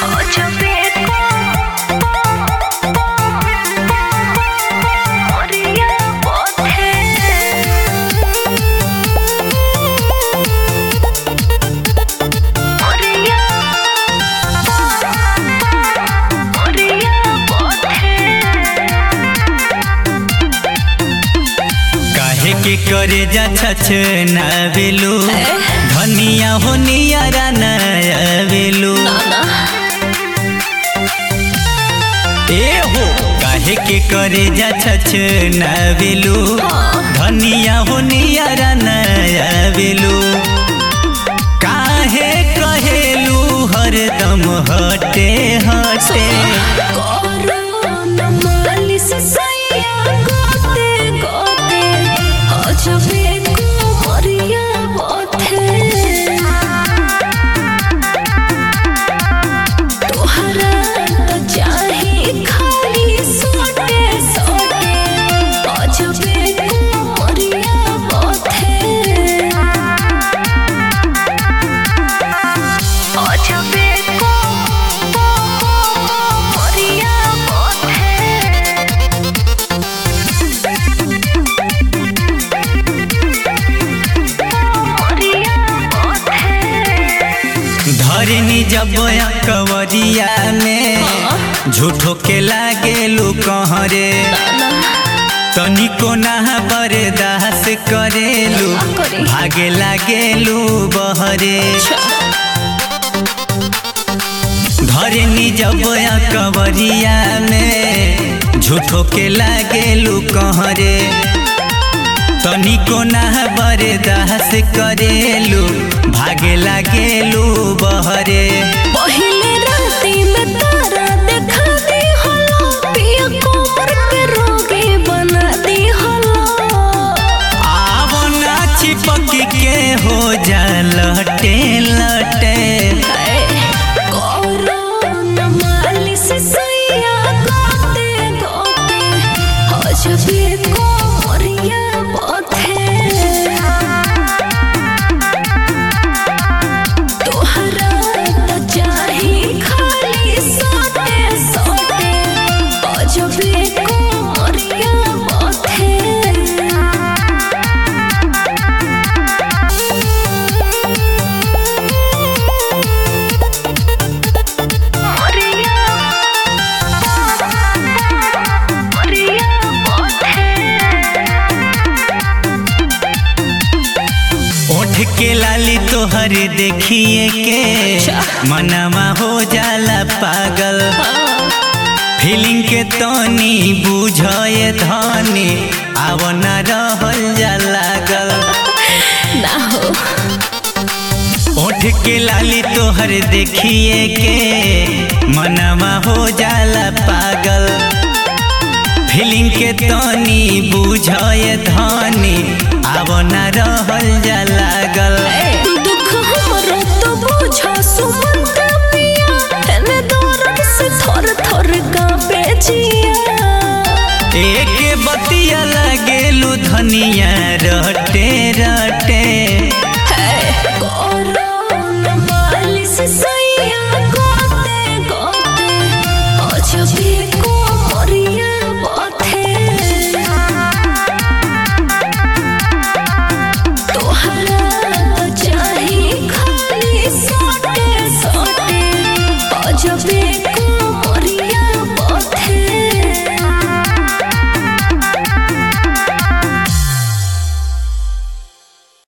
के करे जा छछ ना बेलू धनिया हो नियारा ना बेलू ए हो काहे के करे जा छछ ना बेलू धनिया हो नियारा ना बेलू काहे कहेलू हरदम हटे हटे धरनी जब कवरिया में झूठो के लागेलू कहरे तनिको ना बर्दाश्त करेलू भागे लागेलू बहरे धरनी जब कवरिया में झूठो के लागेलू कहरे तनिको ना बर्दाश्त करेलू भागे लागेलू बहरे पहले राती में तारा देखा दी हलो पिया कोमर के रोगी बना दी हलो आवना चिपक के हो जा लटे लटे कोरोना मालिश सैया गोते गोते हजबे कोमरिया बोथे के लाली तोहर देखिए के मनवा हो जाला पागल फीलिंग के तनी बुझे धनी आवना रहल जा लागल ना हो ओठ के लाली तोहर देखिए के मनवा हो जाला पागल फीलिंग के तनी बुझे धनी आवना रहल जा लागल दुख हमरो तो बुझा सुमन का पिया तने दर्द से थर थर कांपे जिया एक बतिया लागेलू धनिया रटे रटे कोरोना मालिश सैया गोते गोते अजबे कोमरिया बोथे जबे को